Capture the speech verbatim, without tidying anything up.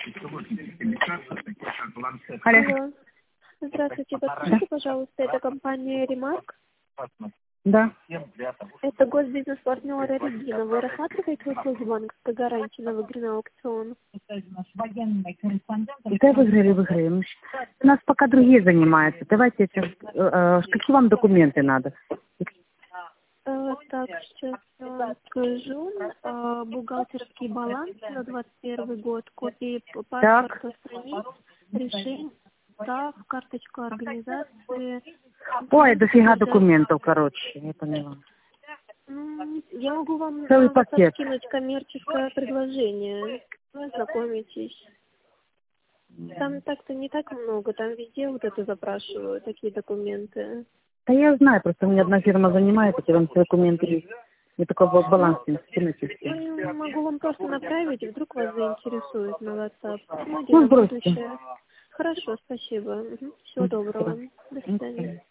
Алло. Алло. Здравствуйте, подскажите, пожалуйста, это компания «Ремарк». Да. Это госбизнес-партнер Регина. Вы рассматриваете услуги банковской гарантии на выигранный аукцион? Да, выиграли, выиграли. У нас пока другие занимаются. Давайте, это, э, какие вам документы надо? Э, так, сейчас я вам скажу. Э, бухгалтерский баланс на двадцать первый год, копии паспорта страниц, решений, устав, карточка организации. Ой, дофига документов, короче, я поняла. Ну, я могу вам Целый на пакет. скинуть коммерческое предложение. Вы ознакомитесь. Там так-то не так много, там везде вот это запрашивают, такие документы. Да я знаю, просто у меня одна фирма занимается, там все документы есть. Мне такой ба- баланс не скинуть. Ну, я могу вам просто направить, вдруг вас заинтересует на WhatsApp. Ну, Ну, на сбросьте. будущее. Хорошо, спасибо. Угу. Всего доброго. До свидания.